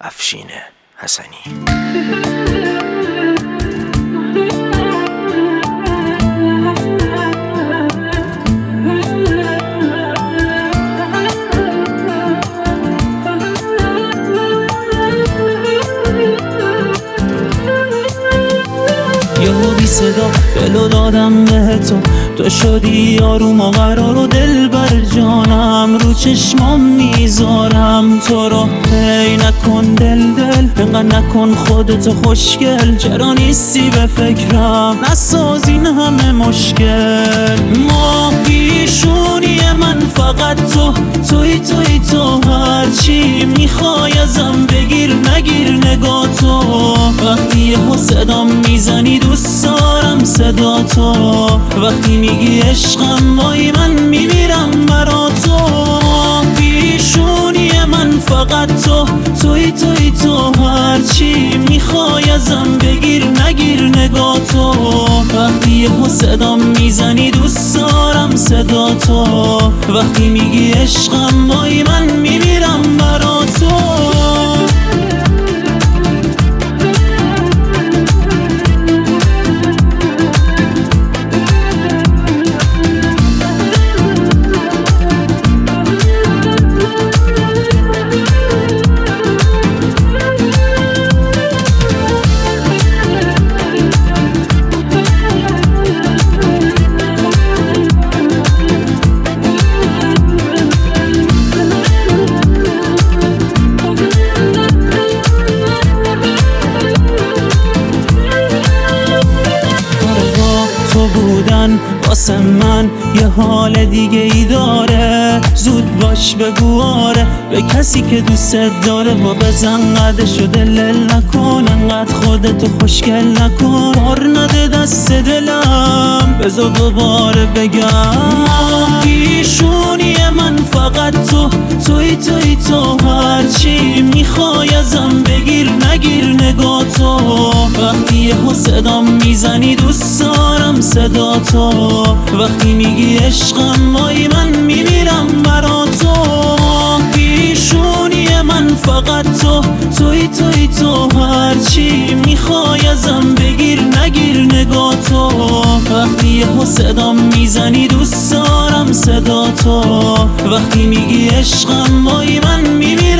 افشین حسنی. یهو بی صدا دلو دادم به تو شدی آروم و قرار و دل بر جانم، رو چشمام میذارم تو رو. هی نکن دل اینقدر نکن خودتو خوشگل، چرا نیستی به فکرم، نساز این همه مشکل. ما پیشونی من فقط توی هرچی میخوای ازم بگیر نگیر نگاه تو. وقتی یهو صدام میزنی دوست دارم صدا تو، وقتی میگی عشقم وای من میمیرم برا تو. پیشونی من فقط توی هرچی میخوای ازم بگیر نگیر نگاه تو. وقتی یهو صدام میزنی دوست دارم صدا تو، وقتی میگی عشقم وای من میمیرم برا تو. واسه من یه حال دیگه ای داره، زود باش بگو آره به کسی که دوست داره. با بزن قدشو دل نکن، انقدر خودتو خوشگل نکن، بار نده دست دلم بذار دوباره بگم. پیشونی من فقط توی هرچی میخوای ازم بگیر نگیر نگاه تو. وقتی یهو صدام میزنی دوست دارم صدا تو، وقتی میگی عشقم وای من میمیرم برا تو. پیشونی من فقط توی هرچی میخوای ازم بگیر نگیر نگاه تو. وقتی یهو صدام میزنی دوست دارم صدا تو، وقتی میگی عشقم وای من میمیرم